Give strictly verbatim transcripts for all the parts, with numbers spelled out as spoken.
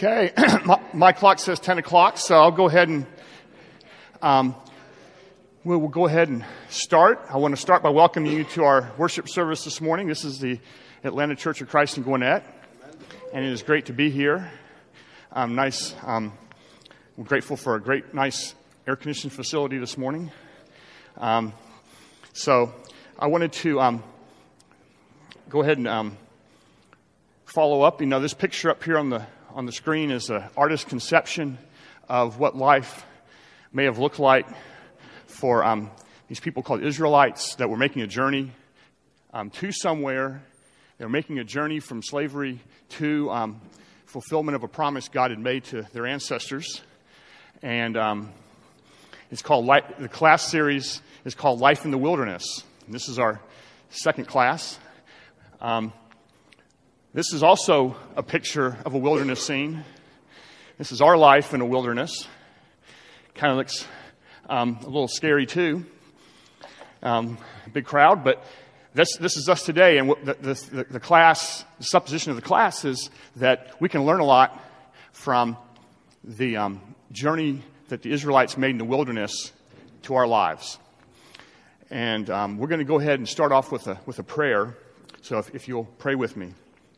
Okay, my, my clock says ten o'clock, so I'll go ahead and um, we'll, we'll go ahead and start. I want to start by welcoming you to our worship service this morning. This is the Atlanta Church of Christ in Gwinnett, and it is great to be here. Um, nice, um, we're grateful for a great, nice air-conditioned facility this morning. Um, so I wanted to um, go ahead and um, follow up. You know, this picture up here on the on the screen is an artist's conception of what life may have looked like for um, these people called Israelites that were making a journey um, to somewhere. They were making a journey from slavery to um, fulfillment of a promise God had made to their ancestors. And um, it's called, the class series is called Life in the Wilderness. And this is our second class. Um, This is also a picture of a wilderness scene. This is our life in a wilderness. Kind of looks um, a little scary too. Um, big crowd, but this this is us today. And the, the, the class, the supposition of the class is that we can learn a lot from the um, journey that the Israelites made in the wilderness to our lives. And um, we're going to go ahead and start off with a with a prayer. So if, if you'll pray with me.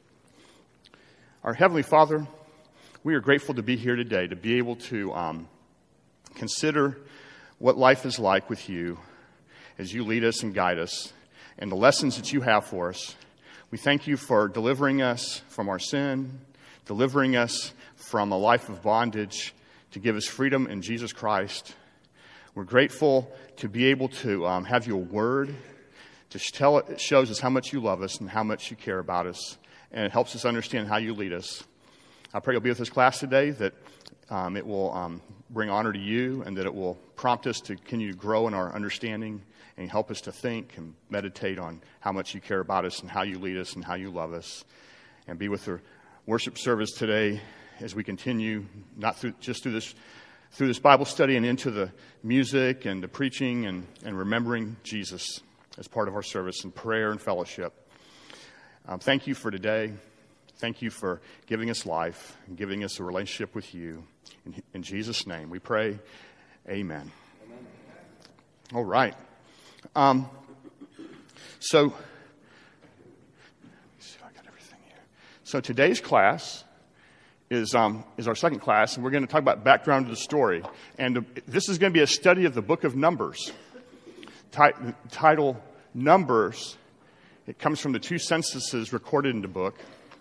Our Heavenly Father, we are grateful to be here today, to be able to um, consider what life is like with you as you lead us and guide us and the lessons that you have for us. We thank you for delivering us from our sin, delivering us from a life of bondage to give us freedom in Jesus Christ. We're grateful to be able to um, have your word to tell it, it shows us how much you love us and how much you care about us. And it helps us understand how you lead us. I pray you'll be with this class today, that um, it will um, bring honor to you and that it will prompt us to continue to grow in our understanding and help us to think and meditate on how much you care about us and how you lead us and how you love us. And be with the worship service today as we continue, not through, just through this through this Bible study and into the music and the preaching and, and remembering Jesus as part of our service and prayer and fellowship. Um, thank you for today. Thank you for giving us life and giving us a relationship with you. In, in Jesus' name we pray. Amen. Amen. All right. Um, so, let me see if I got everything here. So today's class is um, is our second class, and we're going to talk about background to the story. And uh, this is going to be a study of the book of Numbers. Ti- title Numbers. It comes from the two censuses recorded in the book.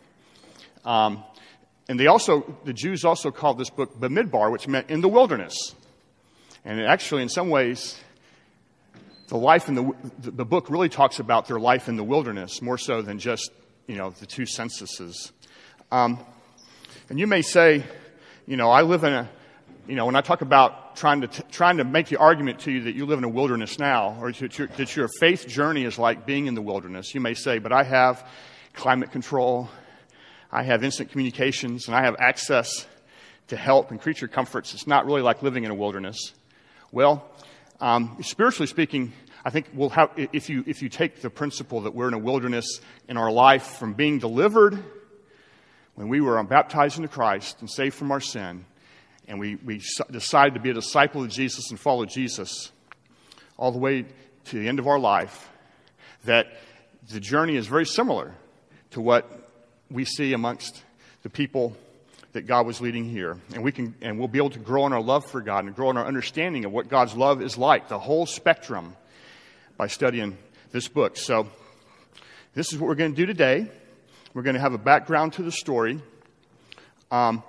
Um, and they also, the Jews also called this book Bamidbar, which meant in the wilderness. And it actually, in some ways, the life in the, the book really talks about their life in the wilderness, more so than just, you know, the two censuses. Um, and you may say, you know, I live in a, you know, when I talk about trying to t- trying to make the argument to you that you live in a wilderness now, or that your, that your faith journey is like being in the wilderness, you may say, but I have climate control, I have instant communications, and I have access to help and creature comforts. It's not really like living in a wilderness. Well, um, spiritually speaking, I think we'll have, if you if you take the principle that we're in a wilderness in our life from being delivered when we were baptized into Christ and saved from our sin, and we, we decided to be a disciple of Jesus and follow Jesus all the way to the end of our life, that the journey is very similar to what we see amongst the people that God was leading here. And we can, and we'll be able to grow in our love for God and grow in our understanding of what God's love is like, the whole spectrum, by studying this book. So this is what we're going to do today. We're going to have a background to the story. Um,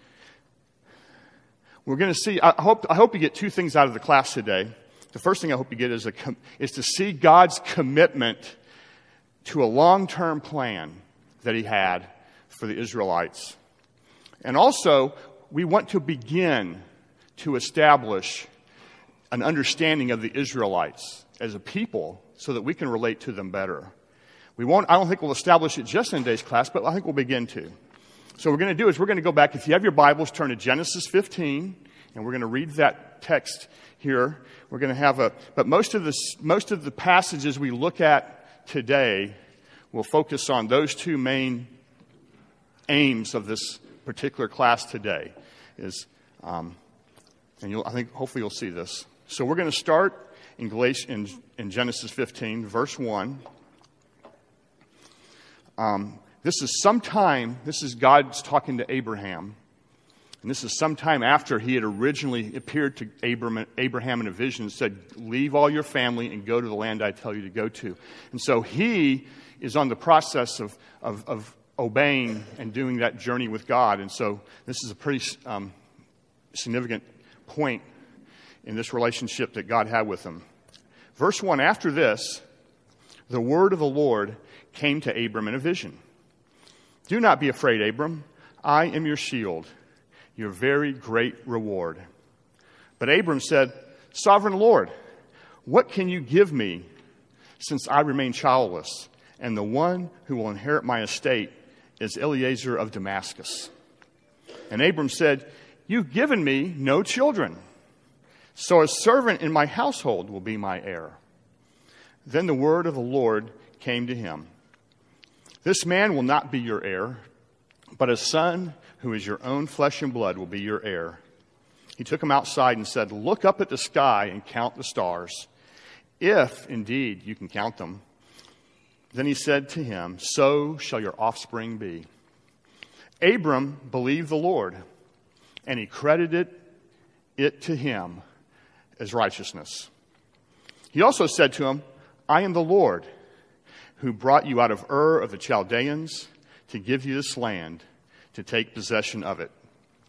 We're going to see, I hope I hope you get two things out of the class today. The first thing I hope you get is, a, is to see God's commitment to a long-term plan that he had for the Israelites. And also, we want to begin to establish an understanding of the Israelites as a people so that we can relate to them better. We won't, I don't think we'll establish it just in today's class, but I think we'll begin to. So what we're going to do is we're going to go back. If you have your Bibles, turn to Genesis fifteen, and we're going to read that text here. We're going to have a, but most of the most of the passages we look at today will focus on those two main aims of this particular class today. Is, um, and you'll, I think hopefully you'll see this. So we're going to start in, Galatians, in, in Genesis fifteen, verse one. Um, this is sometime, this is God's talking to Abraham. And this is sometime after he had originally appeared to Abraham, Abraham in a vision and said, leave all your family and go to the land I tell you to go to. And so he is on the process of, of, of obeying and doing that journey with God. And so this is a pretty um, significant point in this relationship that God had with him. Verse one, after this, the word of the Lord came to Abram in a vision. Do not be afraid, Abram. I am your shield, your very great reward. But Abram said, Sovereign Lord, what can you give me since I remain childless, and the one who will inherit my estate is Eliezer of Damascus? And Abram said, You've given me no children, so a servant in my household will be my heir. Then the word of the Lord came to him. This man will not be your heir, but a son who is your own flesh and blood will be your heir. He took him outside and said, Look up at the sky and count the stars, if indeed you can count them. Then he said to him, So shall your offspring be. Abram believed the Lord, and he credited it to him as righteousness. He also said to him, I am the Lord who brought you out of Ur of the Chaldeans to give you this land, to take possession of it.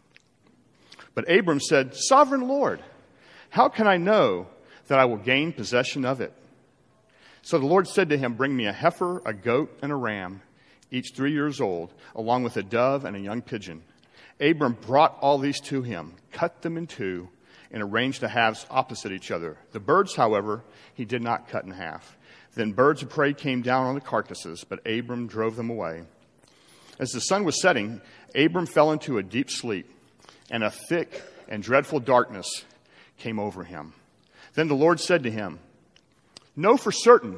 But Abram said, Sovereign Lord, how can I know that I will gain possession of it? So the Lord said to him, Bring me a heifer, a goat, and a ram, each three years old, along with a dove and a young pigeon. Abram brought all these to him, cut them in two, and arranged the halves opposite each other. The birds, however, he did not cut in half. Then birds of prey came down on the carcasses, but Abram drove them away. As the sun was setting, Abram fell into a deep sleep, and a thick and dreadful darkness came over him. Then the Lord said to him, Know for certain,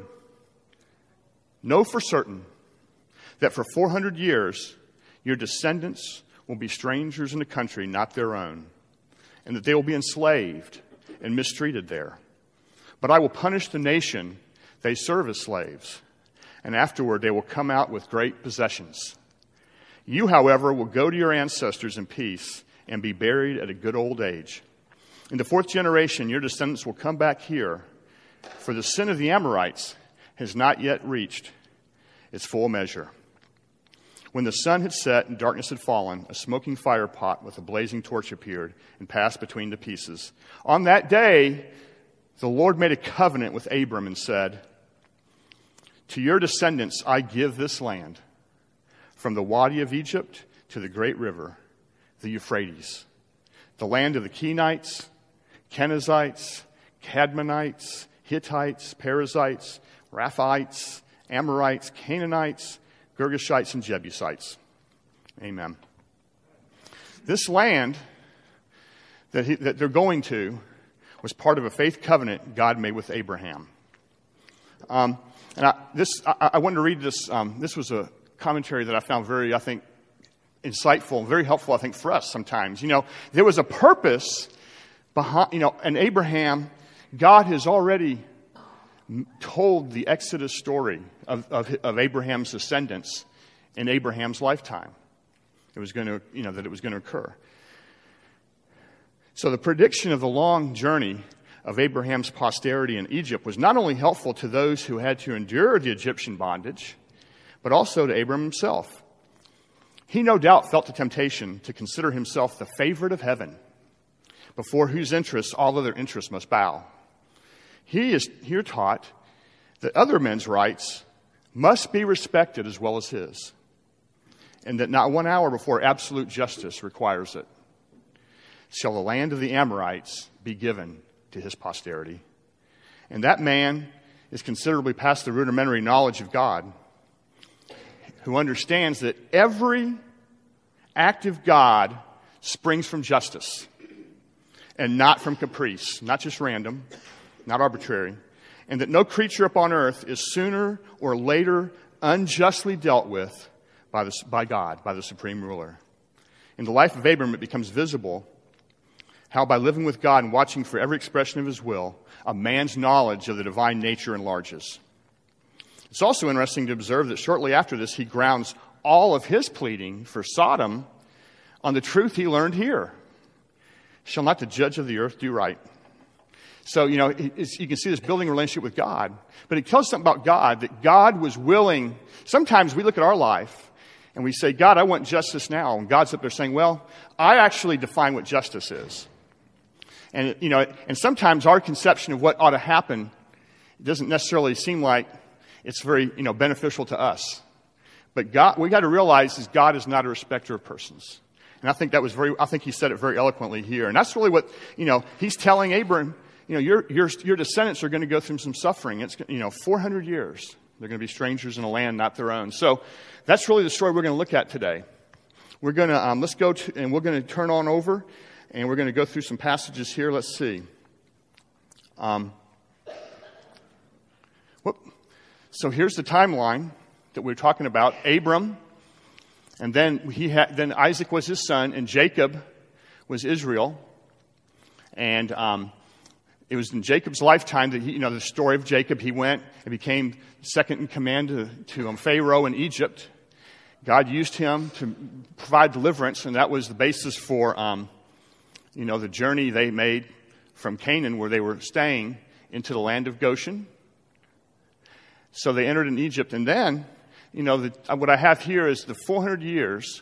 know for certain, that for four hundred years your descendants will be strangers in a country not their own, and that they will be enslaved and mistreated there. But I will punish the nation they serve as slaves, and afterward they will come out with great possessions. You, however, will go to your ancestors in peace and be buried at a good old age. In the fourth generation, your descendants will come back here, for the sin of the Amorites has not yet reached its full measure. When the sun had set and darkness had fallen, a smoking fire pot with a blazing torch appeared and passed between the pieces. On that day, the Lord made a covenant with Abram and said, To your descendants I give this land, from the Wadi of Egypt to the great river, the Euphrates, the land of the Kenites, Kenizzites, Cadmonites, Hittites, Perizzites, Raphites, Amorites, Canaanites, Girgashites, and Jebusites. Amen. This land that, he, that they're going to was part of a faith covenant God made with Abraham. Um, and I, this, I, I wanted to read this. Um, this was a commentary that I found very, I think, insightful and very helpful, I think, for us sometimes. You know, there was a purpose behind, you know, and Abraham, God has already told the Exodus story of, of, of Abraham's descendants in Abraham's lifetime. It was going to, you know, that it was going to occur. So the prediction of the long journey of Abraham's posterity in Egypt was not only helpful to those who had to endure the Egyptian bondage, but also to Abram himself. He no doubt felt the temptation to consider himself the favorite of heaven, before whose interests all other interests must bow. He is here taught that other men's rights must be respected as well as his, and that not one hour before absolute justice requires it shall the land of the Amorites be given to his posterity. And that man is considerably past the rudimentary knowledge of God, who understands that every act of God springs from justice and not from caprice, not just random, not arbitrary, and that no creature upon earth is sooner or later unjustly dealt with by, the, by God, by the supreme ruler. In the life of Abram, it becomes visible how by living with God and watching for every expression of his will, a man's knowledge of the divine nature enlarges. It's also interesting to observe that shortly after this, he grounds all of his pleading for Sodom on the truth he learned here. Shall not the judge of the earth do right? So, you know, it's, you can see this building relationship with God. But it tells something about God, that God was willing. Sometimes we look at our life and we say, God, I want justice now. And God's up there saying, well, I actually define what justice is. And, you know, and sometimes our conception of what ought to happen doesn't necessarily seem like it's very, you know, beneficial to us. But God, we got to realize is God is not a respecter of persons. And I think that was very, I think he said it very eloquently here. And that's really what, you know, he's telling Abram, you know, your, your, your descendants are going to go through some suffering. It's, you know, four hundred years. They're going to be strangers in a land not their own. So that's really the story we're going to look at today. We're going to, um, let's go to, and we're going to turn on over, and we're going to go through some passages here. Let's see. Um, whoop. So here's the timeline that we're talking about. Abram, and then he had, then Isaac was his son, and Jacob was Israel. And um, it was in Jacob's lifetime that he, you know, the story of Jacob. He went and became second in command to, to um, Pharaoh in Egypt. God used him to provide deliverance, and that was the basis for, um, you know, the journey they made from Canaan, where they were staying, into the land of Goshen. So they entered in Egypt, and then, you know, the, what I have here is the four hundred years,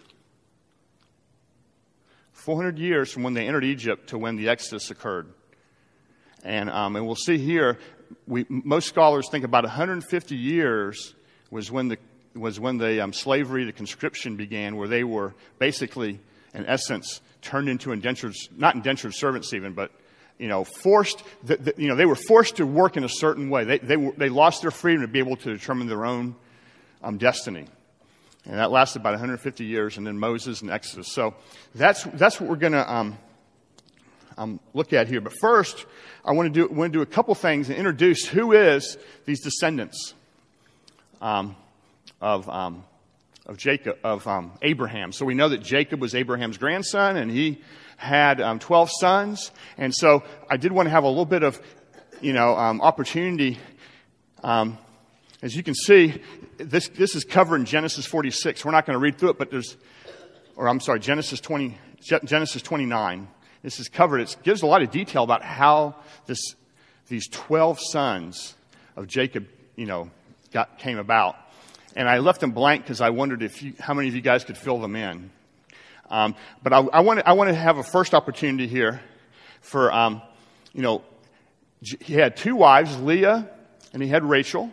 four hundred years from when they entered Egypt to when the Exodus occurred. And um, and we'll see here, we, most scholars think about one hundred fifty years was when the was when the um, slavery, the conscription began, where they were basically, in essence, turned into indentured, not indentured servants even, but, you know, forced, the, the, you know, they were forced to work in a certain way. They they were, they lost their freedom to be able to determine their own um, destiny. And that lasted about one hundred fifty years, and then Moses and Exodus. So that's that's what we're going to um, um, look at here. But first, I want to do want to do a couple things and introduce who is these descendants um, of um, of Jacob of um, Abraham. So we know that Jacob was Abraham's grandson, and he had um, twelve sons. And so I did want to have a little bit of, you know, um, opportunity. Um, as you can see, this this is covered in Genesis forty-six. We're not going to read through it, but there's, or I'm sorry, Genesis twenty, Genesis twenty-nine. This is covered. It gives a lot of detail about how this these twelve sons of Jacob, you know, got came about. And I left them blank because I wondered if you, how many of you guys could fill them in. Um, but I, I want I want to have a first opportunity here for, um, you know, he had two wives, Leah, and he had Rachel.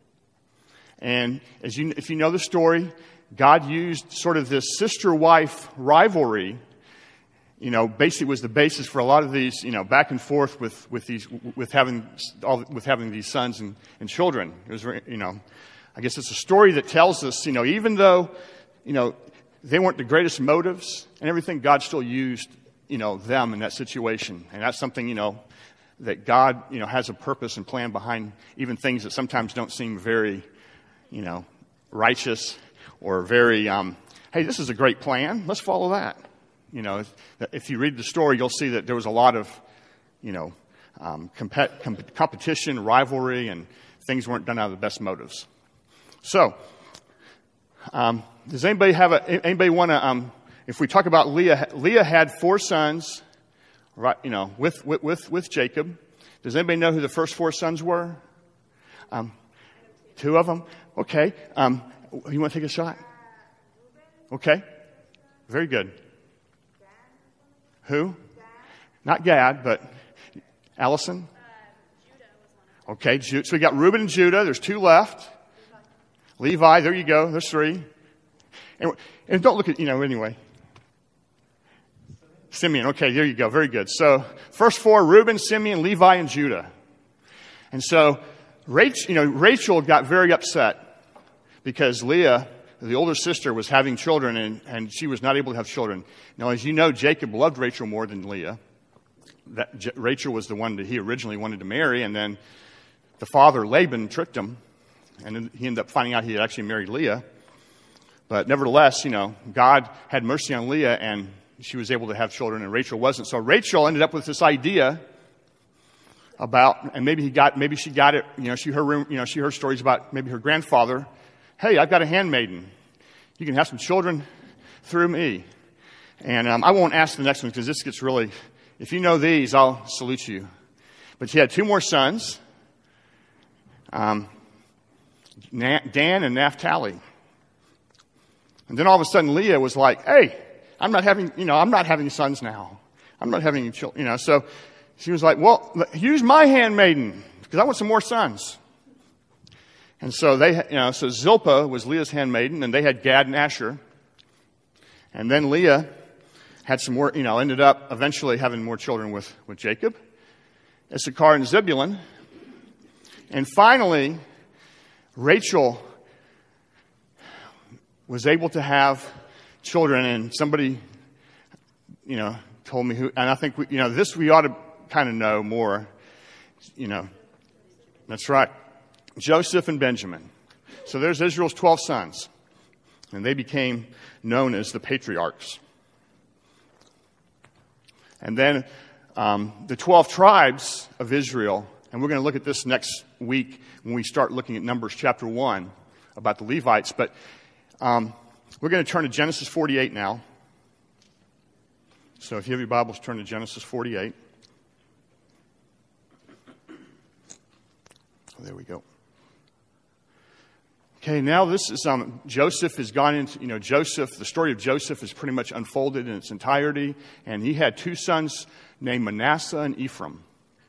And as you, if you know the story, God used sort of this sister-wife rivalry. You know, basically was the basis for a lot of these, you know, back and forth with with these with having all with having these sons and, and children. It was, you know. I guess it's a story that tells us, you know, even though, you know, they weren't the greatest motives and everything, God still used, you know, them in that situation. And that's something, you know, that God, you know, has a purpose and plan behind even things that sometimes don't seem very, you know, righteous or very, um, hey, this is a great plan. Let's follow that. You know, if, if you read the story, you'll see that there was a lot of, you know, um, compet- comp- competition, rivalry, and things weren't done out of the best motives. So, um, does anybody have a, anybody want to, um, if we talk about Leah, Leah had four sons, right, you know, with, with, with, with Jacob. Does anybody know who the first four sons were? Um, two of them? Okay. Um, you want to take a shot? Okay. Very good. Who? Not Gad, but Allison? Okay. So we got Reuben and Judah. There's two left. Levi, there you go. There's three. And, and don't look at, you know, anyway. Simeon. Okay, there you go. Very good. So first four, Reuben, Simeon, Levi, and Judah. And so Rachel, you know, Rachel got very upset because Leah, the older sister, was having children and, and she was not able to have children. Now, as you know, Jacob loved Rachel more than Leah. That, J- Rachel was the one that he originally wanted to marry, and then the father, Laban, tricked him. And he ended up finding out he had actually married Leah. But nevertheless, you know, God had mercy on Leah, and she was able to have children, and Rachel wasn't. So Rachel ended up with this idea about, and maybe he got, maybe she got it, you know, she heard, you know, she heard stories about maybe her grandfather. Hey, I've got a handmaiden. You can have some children through me. And um, I won't ask the next one because this gets really, if you know these, I'll salute you. But she had two more sons, um, Dan and Naphtali. And then all of a sudden Leah was like, hey, I'm not having, you know, I'm not having sons now. I'm not having children, you know. So she was like, well, use my handmaiden because I want some more sons. And so they, you know, so Zilpah was Leah's handmaiden, and they had Gad and Asher. And then Leah had some more, you know, ended up eventually having more children with, with Jacob, Issachar and Zebulun. And finally, Rachel was able to have children, and somebody, you know, told me who, and I think, we, you know, this we ought to kind of know more, you know. That's right. Joseph and Benjamin. So there's Israel's twelve sons, and they became known as the patriarchs. And then um, the twelve tribes of Israel, and we're going to look at this next week when we start looking at Numbers chapter one about the Levites, but um, we're going to turn to Genesis forty-eight now. So if you have your Bibles, turn to Genesis forty-eight. Oh, there we go. Okay, now this is, um, Joseph has gone into, you know, Joseph, the story of Joseph is pretty much unfolded in its entirety, and he had two sons named Manasseh and Ephraim.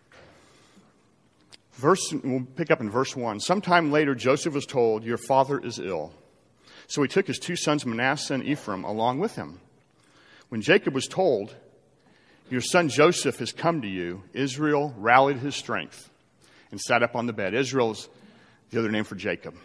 Verse, we'll pick up in verse one. Sometime later, Joseph was told, your father is ill. So he took his two sons Manasseh and Ephraim along with him. When Jacob was told, your son Joseph has come to you, Israel rallied his strength and sat up on the bed. Israel is the other name for Jacob.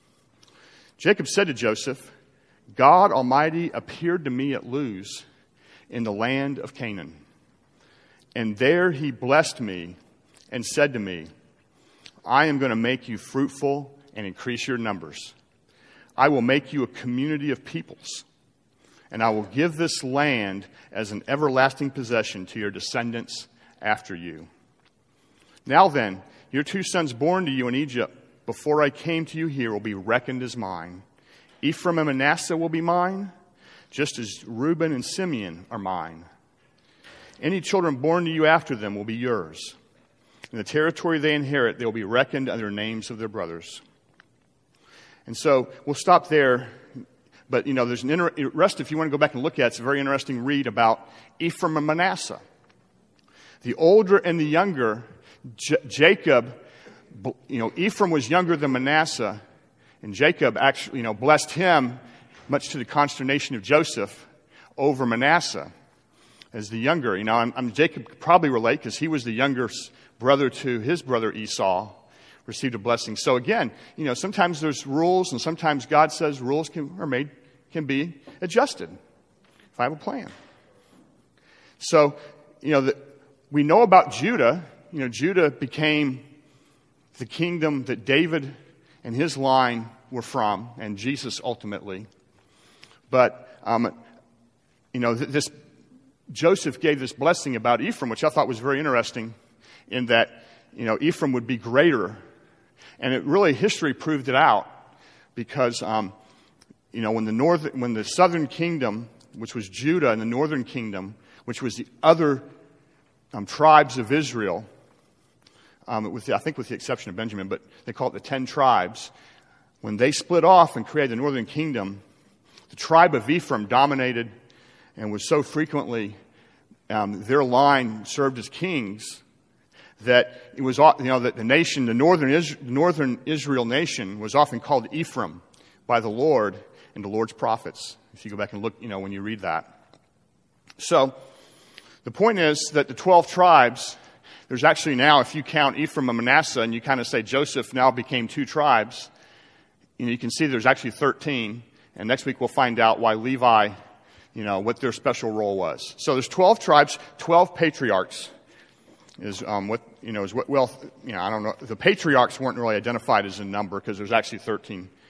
Jacob said to Joseph, God Almighty appeared to me at Luz in the land of Canaan. And there he blessed me and said to me, I am going to make you fruitful and increase your numbers. I will make you a community of peoples, and I will give this land as an everlasting possession to your descendants after you. Now then, your two sons born to you in Egypt before I came to you here will be reckoned as mine. Ephraim and Manasseh will be mine, just as Reuben and Simeon are mine. Any children born to you after them will be yours. In the territory they inherit, they will be reckoned under the names of their brothers. And so we'll stop there. But, you know, there's an inter- rest, if you want to go back and look at it, it's a very interesting read about Ephraim and Manasseh. The older and the younger, J- Jacob, you know, Ephraim was younger than Manasseh, and Jacob actually, you know, blessed him, much to the consternation of Joseph, over Manasseh as the younger. You know, I'm, I'm Jacob could probably relate because he was the younger brother to his brother Esau, received a blessing. So again, you know, sometimes there's rules, and sometimes God says rules can are made can be adjusted if I have a plan. So, you know, the, we know about Judah. You know, Judah became the kingdom that David and his line were from, and Jesus ultimately. But, um, you know, th- this Joseph gave this blessing about Ephraim, which I thought was very interesting, in that, you know, Ephraim would be greater. And it really, history proved it out, because, um, you know, when the north, when the southern kingdom, which was Judah, and the northern kingdom, which was the other um, tribes of Israel, Um, with the, I think with the exception of Benjamin, but they call it the ten tribes. When they split off and created the northern kingdom, the tribe of Ephraim dominated and was so frequently, um, their line served as kings, that it was, you know, that the nation, the northern, Is- northern Israel nation was often called Ephraim by the Lord and the Lord's prophets. If you go back and look, you know, when you read that. So, the point is that the twelve tribes, there's actually now, if you count Ephraim and Manasseh, and you kind of say Joseph now became two tribes, you know, you can see there's actually thirteen. And next week we'll find out why Levi, you know, what their special role was. So there's twelve tribes, twelve patriarchs is um, what, you know, is what, well, you know, I don't know. The patriarchs weren't really identified as a number because there's actually thirteen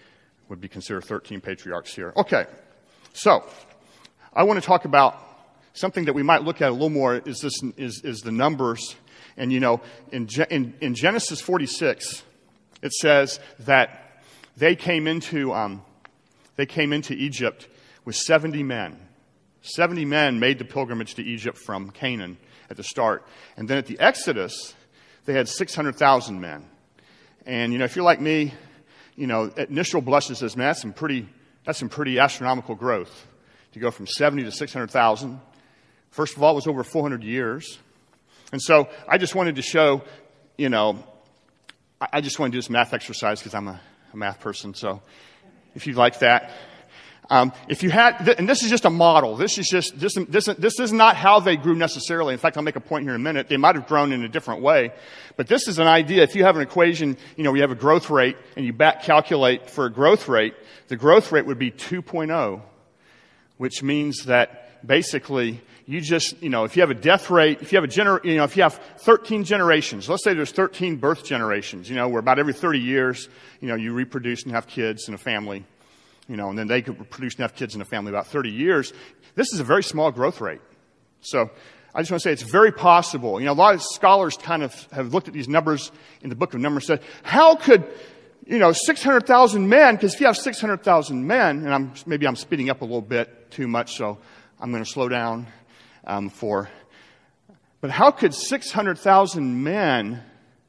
would be considered thirteen patriarchs here. Okay, so I want to talk about something that we might look at a little more is this is, is the numbers. And, you know, in, in, in Genesis forty-six, it says that they came into um, they came into Egypt with seventy men. seventy men made the pilgrimage to Egypt from Canaan at the start. And then at the Exodus, they had six hundred thousand men. And, you know, if you're like me, you know, initial blushes says, man, that's some pretty, that's some pretty astronomical growth to go from seventy to six hundred thousand. First of all, it was over four hundred years. And so I just wanted to show, you know, I just want to do this math exercise because I'm a, a math person. So if you'd like that. Um, if you had, and this is just a model. This is just, this, this, this is not how they grew necessarily. In fact, I'll make a point here in a minute. They might have grown in a different way. But this is an idea. If you have an equation, you know, you have a growth rate and you back calculate for a growth rate, the growth rate would be two point oh, which means that basically you just, you know, if you have a death rate, if you have a gener, you know, if you have thirteen generations, let's say there's thirteen birth generations, you know, where about every thirty years, you know, you reproduce and have kids and a family. You know, and then they could produce enough kids in a family about thirty years. This is a very small growth rate. So I just want to say it's very possible. You know, a lot of scholars kind of have looked at these numbers in the book of Numbers and said, how could, you know, six hundred thousand men, because if you have six hundred thousand men, and I'm maybe I'm speeding up a little bit too much, so I'm going to slow down um, for, but how could six hundred thousand men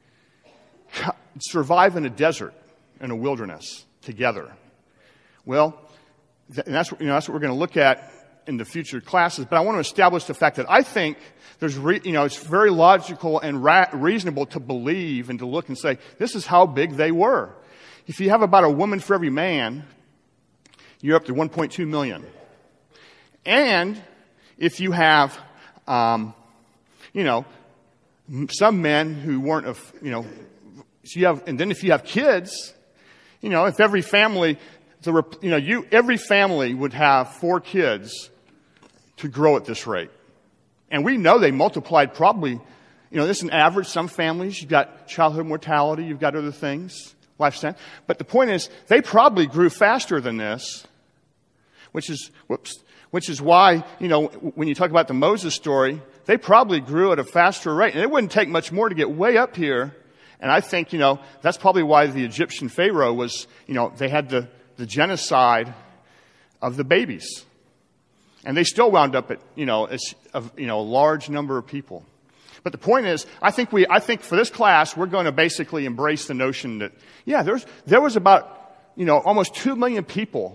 survive in a desert, in a wilderness, together? Well, and that's, you know, that's what we're going to look at in the future classes. But I want to establish the fact that I think there's, re, you know, it's very logical and ra- reasonable to believe and to look and say, this is how big they were. If you have about a woman for every man, you're up to one point two million. And if you have, um, you know, some men who weren't, of, you know, so you have, and then if you have kids, you know, if every family, So, you know, you, every family would have four kids to grow at this rate. And we know they multiplied probably, you know, this is an average. Some families, you've got childhood mortality, you've got other things, lifespan. But the point is, they probably grew faster than this, which is, whoops, which is why, you know, when you talk about the Moses story, they probably grew at a faster rate. And it wouldn't take much more to get way up here. And I think, you know, that's probably why the Egyptian Pharaoh was, you know, they had the, the genocide of the babies. And they still wound up at, you know, as, of, you know, a large number of people. But the point is, I think we, I think for this class, we're going to basically embrace the notion that, yeah, there's, there was about, you know, almost two million people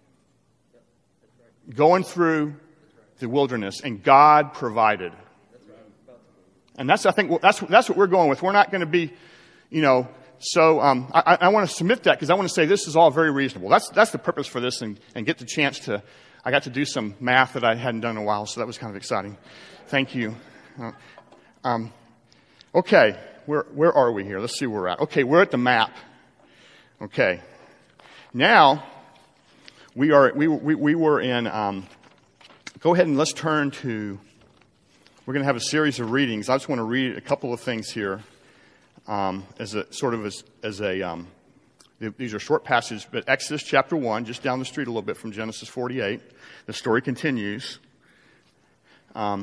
going through the wilderness, and God provided. And that's, I think, that's, that's what we're going with. We're not going to be, you know, So um, I, I want to submit that because I want to say this is all very reasonable. That's that's the purpose for this, and, and get the chance to. I got to do some math that I hadn't done in a while, so that was kind of exciting. Thank you. Uh, um, okay, where where are we here? Let's see where we're at. Okay, we're at the map. Okay, now we are we we, we were in. Um, go ahead and let's turn to. We're going to have a series of readings. I just want to read a couple of things here. Um, as a sort of as, as a, um, these are short passages, but Exodus chapter one, just down the street a little bit from Genesis forty-eight, the story continues. Um,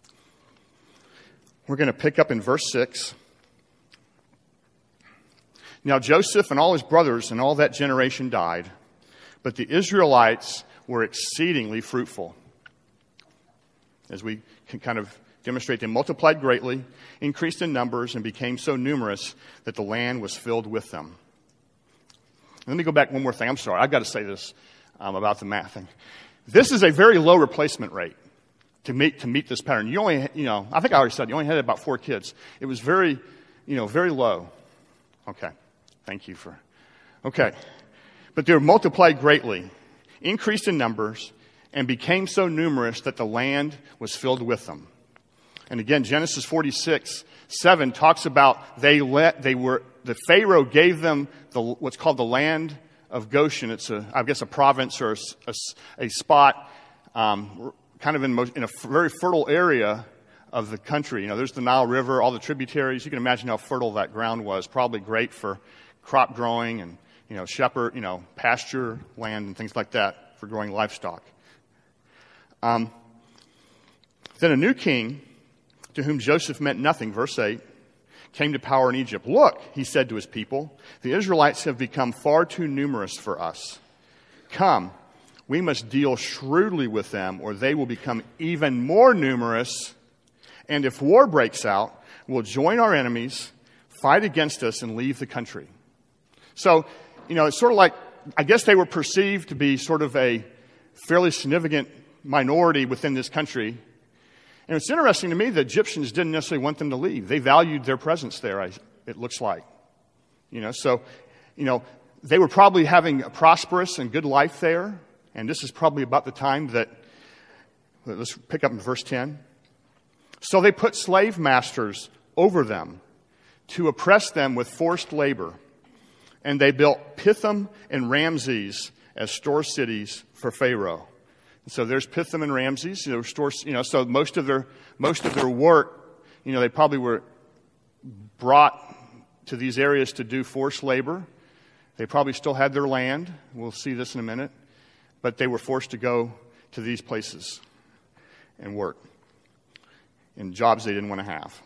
we're going to pick up in verse six. Now Joseph and all his brothers and all that generation died, but the Israelites were exceedingly fruitful. As we can kind of demonstrate, they multiplied greatly, increased in numbers, and became so numerous that the land was filled with them. Let me go back one more thing. I'm sorry. I've got to say this um, about the math thing. This is a very low replacement rate to meet to meet this pattern. You only, you know, I think I already said you only had about four kids. It was very, you know, very low. Okay. Thank you for, okay. But they were multiplied greatly, increased in numbers, and became so numerous that the land was filled with them. And again, Genesis forty-six, seven talks about they let, they were, the Pharaoh gave them the, what's called the land of Goshen. It's a, I guess a province or a, a, a spot, um, kind of in, in a very fertile area of the country. You know, there's the Nile River, all the tributaries. You can imagine how fertile that ground was. Probably great for crop growing and you know, shepherd, you know, pasture land and things like that for growing livestock. Um, then a new king, to whom Joseph meant nothing, verse eight, came to power in Egypt. Look, he said to his people, the Israelites have become far too numerous for us. Come, we must deal shrewdly with them, or they will become even more numerous. And if war breaks out, we'll join our enemies, fight against us, and leave the country. So, you know, it's sort of like, I guess they were perceived to be sort of a fairly significant minority within this country. And it's interesting to me the Egyptians didn't necessarily want them to leave. They valued their presence there, it looks like. You know, so, you know, they were probably having a prosperous and good life there. And this is probably about the time that, let's pick up in verse ten. So they put slave masters over them to oppress them with forced labor. And they built Pithom and Ramses as store cities for Pharaoh. And so there's Pithom and Ramses, you know, store, you know, so most of their, most of their work, you know, they probably were brought to these areas to do forced labor. They probably still had their land. We'll see this in a minute. But they were forced to go to these places and work in jobs they didn't want to have.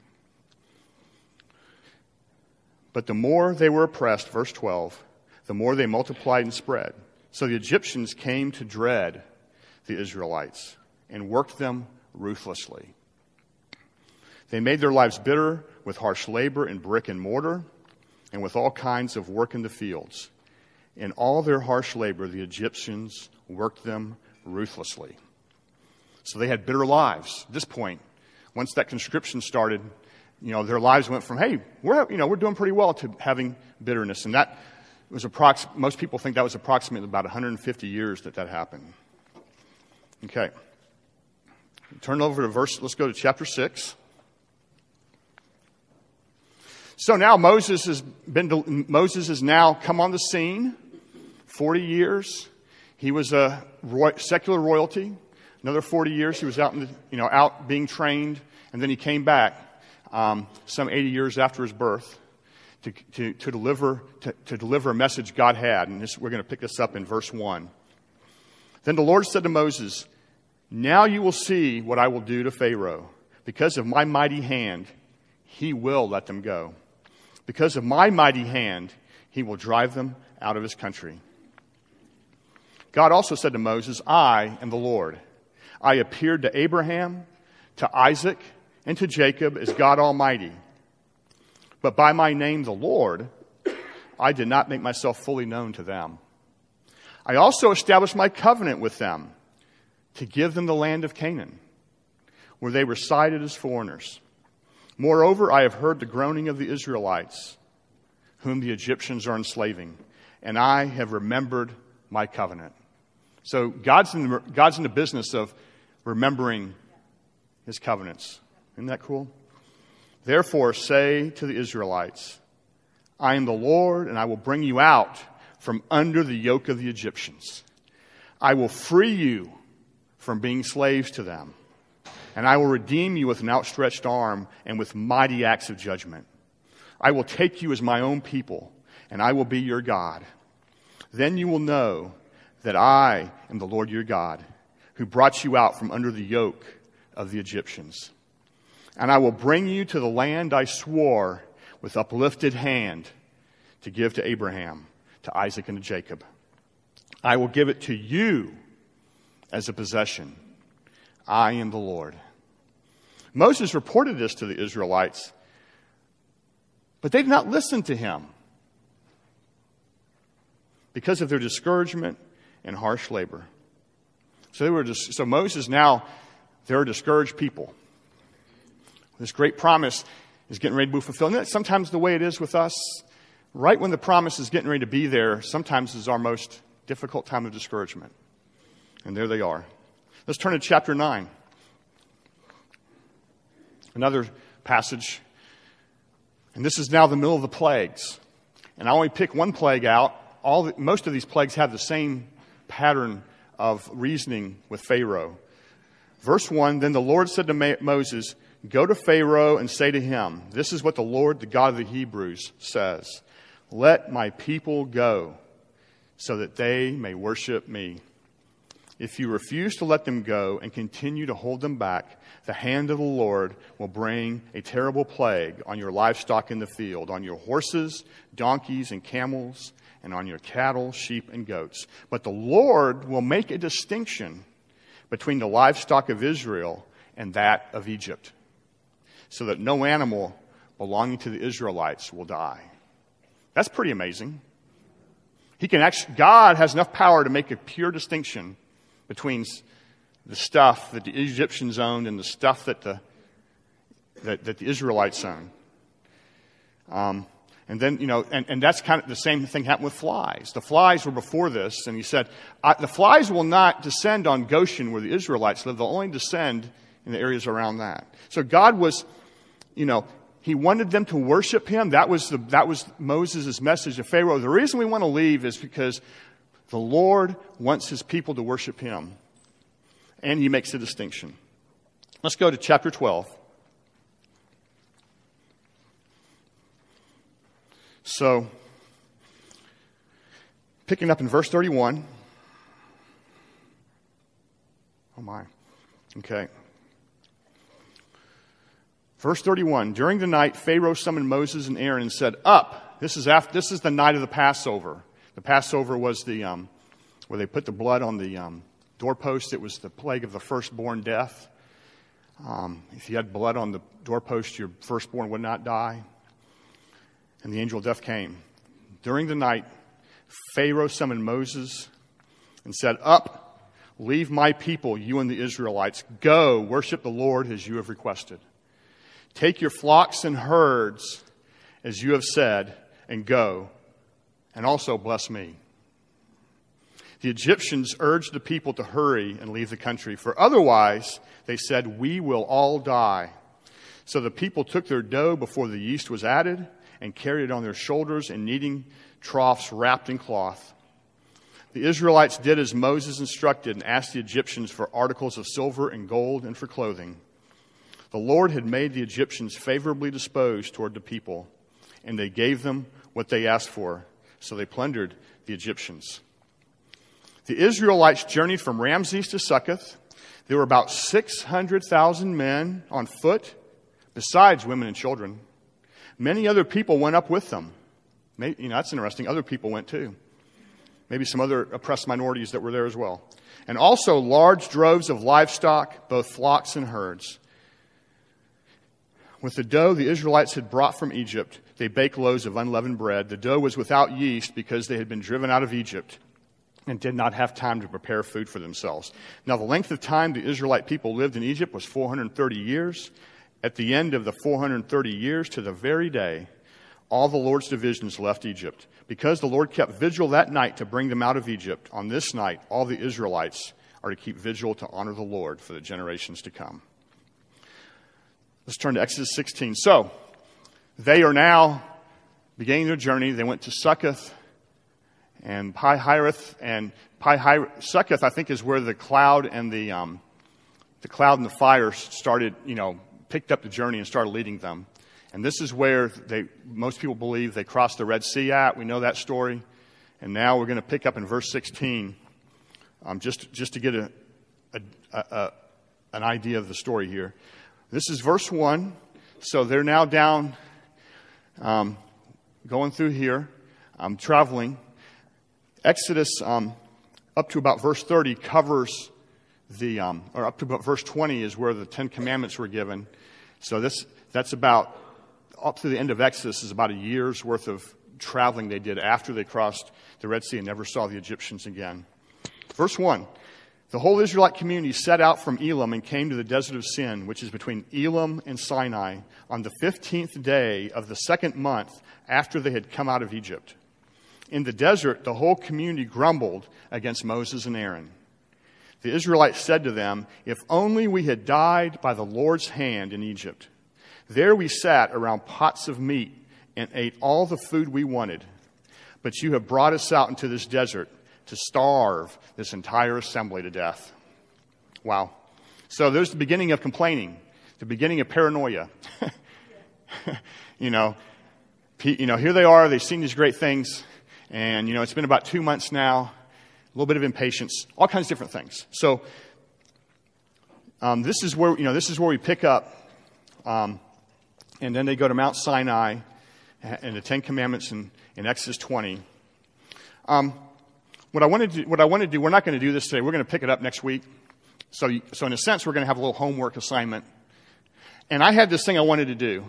But the more they were oppressed, verse twelve, the more they multiplied and spread. So the Egyptians came to dread the Israelites and worked them ruthlessly. They made their lives bitter with harsh labor in brick and mortar and with all kinds of work in the fields. In all their harsh labor, the Egyptians worked them ruthlessly. So they had bitter lives. At this point, once that conscription started, you know, their lives went from, hey, we're, you know, we're doing pretty well, to having bitterness. And that was approx- most people think that was approximately about one hundred fifty years that that happened. Okay. Turn over to verse, let's go to chapter six. So now Moses has been, Moses has now come on the scene. forty years. He was a roy, secular royalty. Another forty years he was out in the, you know, out being trained, and then he came back um, some eighty years after his birth to to, to deliver to, to deliver a message God had. And this, we're going to pick this up in verse one. Then the Lord said to Moses, "Now you will see what I will do to Pharaoh. Because of my mighty hand, he will let them go. Because of my mighty hand, he will drive them out of his country." God also said to Moses, "I am the Lord. I appeared to Abraham, to Isaac, and to Jacob as God Almighty. But by my name, the Lord, I did not make myself fully known to them. I also established my covenant with them to give them the land of Canaan, where they resided as foreigners. Moreover, I have heard the groaning of the Israelites, whom the Egyptians are enslaving, and I have remembered my covenant." So God's in the, God's in the business of remembering his covenants. Isn't that cool? "Therefore say to the Israelites, I am the Lord, and I will bring you out from under the yoke of the Egyptians. I will free you from being slaves to them, and I will redeem you with an outstretched arm and with mighty acts of judgment. I will take you as my own people, and I will be your God. Then you will know that I am the Lord your God, who brought you out from under the yoke of the Egyptians. And I will bring you to the land I swore with uplifted hand to give to Abraham, to Isaac, and to Jacob. I will give it to you as a possession. I am the Lord." Moses reported this to the Israelites, but they did not listen to him because of their discouragement and harsh labor. So they were just, so Moses now, they're a discouraged people. This great promise is getting ready to be fulfilled. And sometimes the way it is with us, right when the promise is getting ready to be there, sometimes is our most difficult time of discouragement. And there they are. Let's turn to chapter nine. Another passage. And this is now the middle of the plagues. And I only pick one plague out. All the, most of these plagues have the same pattern of reasoning with Pharaoh. Verse one, "Then the Lord said to Moses, go to Pharaoh and say to him, this is what the Lord, the God of the Hebrews, says. Let my people go, so that they may worship me. If you refuse to let them go and continue to hold them back, the hand of the Lord will bring a terrible plague on your livestock in the field, on your horses, donkeys, and camels, and on your cattle, sheep, and goats. But the Lord will make a distinction between the livestock of Israel and that of Egypt, so that no animal belonging to the Israelites will die. That's pretty amazing. He can actually, God has enough power to make a pure distinction between the stuff that the Egyptians owned and the stuff that the that, that the Israelites owned. Um, and then, you know, and, and that's kind of the same thing happened with flies. The flies were before this, and he said, the flies will not descend on Goshen where the Israelites live. They'll only descend in the areas around that. So God was, you know, He wanted them to worship Him. That was the, that was Moses' message to Pharaoh. The reason we want to leave is because the Lord wants His people to worship Him. And He makes a distinction. Let's go to chapter twelve. So, picking up in verse thirty-one. Oh my. Okay. Verse thirty-one, during the night, Pharaoh summoned Moses and Aaron and said, up. This is after, this is the night of the Passover. The Passover was the, um, where they put the blood on the um, doorpost. It was the plague of the firstborn death. Um, if you had blood on the doorpost, your firstborn would not die. And the angel of death came. During the night, Pharaoh summoned Moses and said, up, leave my people, you and the Israelites. Go, worship the Lord as you have requested. Take your flocks and herds, as you have said, and go, and also bless me. The Egyptians urged the people to hurry and leave the country, for otherwise, they said, we will all die. So the people took their dough before the yeast was added and carried it on their shoulders in kneading troughs wrapped in cloth. The Israelites did as Moses instructed and asked the Egyptians for articles of silver and gold and for clothing. The Lord had made the Egyptians favorably disposed toward the people, and they gave them what they asked for. So they plundered the Egyptians. The Israelites journeyed from Ramses to Succoth. There were about six hundred thousand men on foot, besides women and children. Many other people went up with them. Maybe, you know, that's interesting. Other people went too. Maybe some other oppressed minorities that were there as well. And also large droves of livestock, both flocks and herds. With the dough the Israelites had brought from Egypt, they baked loaves of unleavened bread. The dough was without yeast because they had been driven out of Egypt and did not have time to prepare food for themselves. Now, the length of time the Israelite people lived in Egypt was four hundred thirty years. At the end of the four hundred thirty years, to the very day, all the Lord's divisions left Egypt. Because the Lord kept vigil that night to bring them out of Egypt, on this night, all the Israelites are to keep vigil to honor the Lord for the generations to come. Let's turn to Exodus sixteen. So, they are now beginning their journey. They went to Succoth and Pi-Hahiroth. And Pi-Hahiroth, Succoth, I think, is where the cloud and the um, the cloud and the fire started, you know, picked up the journey and started leading them. And this is where they, most people believe they crossed the Red Sea at. We know that story. And now we're going to pick up in verse sixteen, um, just just to get a, a, a an idea of the story here. This is verse one. So they're now down, um, going through here, um, traveling. Exodus, um, up to about verse thirty covers the, um, or up to about verse twenty is where the Ten Commandments were given. So this, that's about, up to the end of Exodus is about a year's worth of traveling they did after they crossed the Red Sea and never saw the Egyptians again. Verse one. The whole Israelite community set out from Elim and came to the desert of Sin, which is between Elim and Sinai, on the fifteenth day of the second month after they had come out of Egypt. In the desert, the whole community grumbled against Moses and Aaron. The Israelites said to them, if only we had died by the Lord's hand in Egypt. There we sat around pots of meat and ate all the food we wanted. But you have brought us out into this desert to starve this entire assembly to death. Wow. So there's the beginning of complaining, the beginning of paranoia. You know, you know, here they are. They've seen these great things. And, you know, it's been about two months now. A little bit of impatience. All kinds of different things. So um, this is where, you know, this is where we pick up. Um, and then they go to Mount Sinai and the Ten Commandments in, in Exodus twenty. Um, what I wanted to, what I want to do, we're not going to do this today. We're going to pick it up next week. So, so in a sense, we're going to have a little homework assignment. And I had this thing I wanted to do.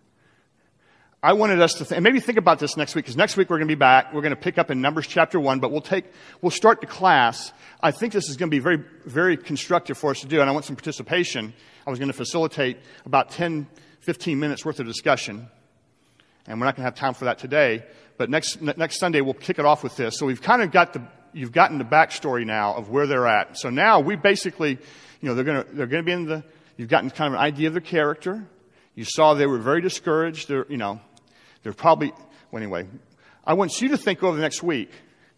I wanted us to th- and maybe think about this next week, because next week we're going to be back. We're going to pick up in Numbers chapter one, but we'll take, we'll start the class. I think this is going to be very, very constructive for us to do, and I want some participation. I was going to facilitate about ten, fifteen minutes worth of discussion, and we're not going to have time for that today. But next next Sunday we'll kick it off with this. So we've kind of got the, you've gotten the backstory now of where they're at. So now we basically, you know, they're going to, they're going to be in the, you've gotten kind of an idea of their character. You saw they were very discouraged. They're, you know, they're probably, well, anyway, I want you to think over the next week,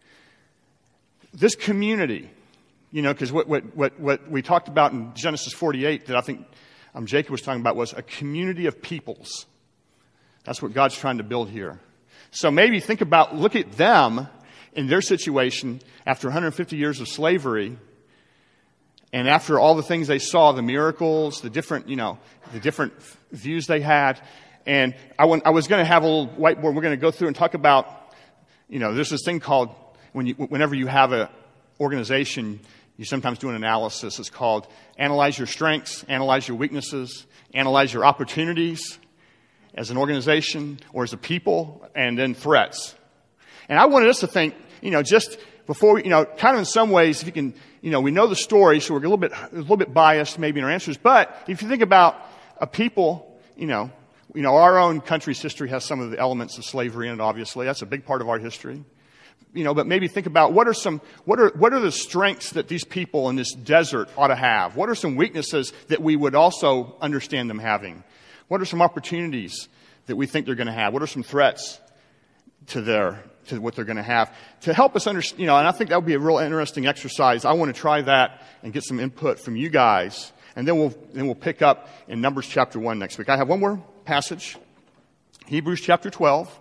this community, you know, because what, what, what, what we talked about in Genesis forty-eight that I think um, Jacob was talking about was a community of peoples. That's what God's trying to build here. So maybe think about, look at them in their situation after one hundred fifty years of slavery, and after all the things they saw, the miracles, the different, you know, the different views they had. And I, went, I was going to have a little whiteboard. We're going to go through and talk about, you know, there's this thing called, when you, whenever you have an organization, you sometimes do an analysis. It's called analyze your strengths, analyze your weaknesses, analyze your opportunities as an organization or as a people, and then threats. And I wanted us to think, you know, just before we, you know, kind of in some ways, if you can, you know, we know the story, so we're a little bit, a little bit biased maybe in our answers. But if you think about a people, you know, you know, our own country's history has some of the elements of slavery in it, obviously. That's a big part of our history. You know, but maybe think about what are some, what are, what are the strengths that these people in this desert ought to have? What are some weaknesses that we would also understand them having? What are some opportunities that we think they're going to have? What are some threats to their, to what they're going to have? To help us understand, you know, and I think that would be a real interesting exercise. I want to try that and get some input from you guys. And then we'll, then we'll pick up in Numbers chapter one next week. I have one more passage. Hebrews chapter twelve.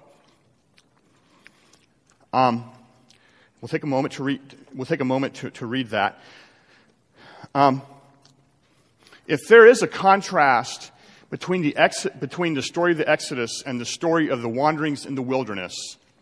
Um, we'll take a moment to read, we'll take a moment to, to read that. Um, if there is a contrast between the ex, between the story of the Exodus and the story of the wanderings in the wilderness,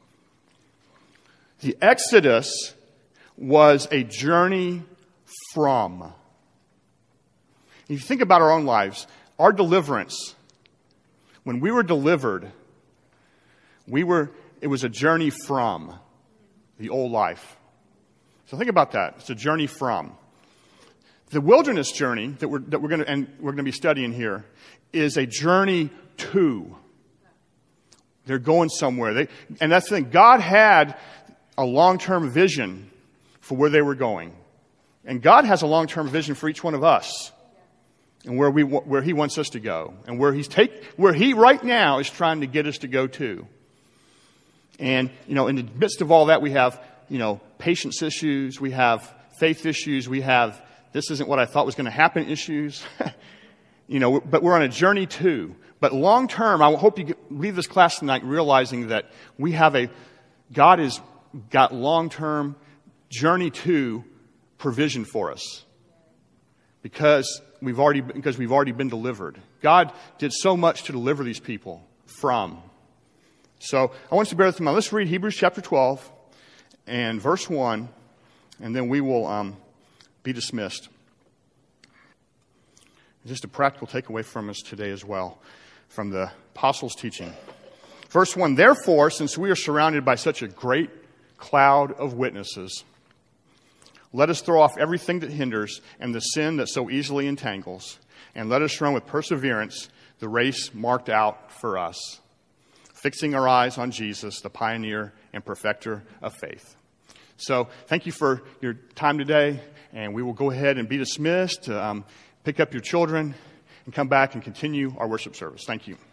the Exodus was a journey from. If you think about our own lives, our deliverance, when we were delivered, we were, it was a journey from the old life. So think about that. It's a journey from. The wilderness journey that we're, that we're going to, and we're going to be studying here is a journey to. They're going somewhere. They, and that's the thing. God had a long-term vision for where they were going. And God has a long-term vision for each one of us. And where we, where He wants us to go. And where He's take, where He right now is trying to get us to go to. And, you know, in the midst of all that, we have, you know, patience issues. We have faith issues. We have, this isn't what I thought was going to happen issues. You know, but we're on a journey too. But long term, I hope you get, leave this class tonight realizing that we have a, God has got long term journey to provision for us. Because we've already, because we've already been delivered. God did so much to deliver these people from. So I want you to bear with me. Let's read Hebrews chapter twelve and verse one, and then we will um, be dismissed. Just a practical takeaway from us today as well, from the apostles' teaching. Verse one, therefore, since we are surrounded by such a great cloud of witnesses, let us throw off everything that hinders and the sin that so easily entangles, and let us run with perseverance the race marked out for us, fixing our eyes on Jesus, the pioneer and perfecter of faith. So thank you for your time today, and we will go ahead and be dismissed, um, pick up your children, and come back and continue our worship service. Thank you.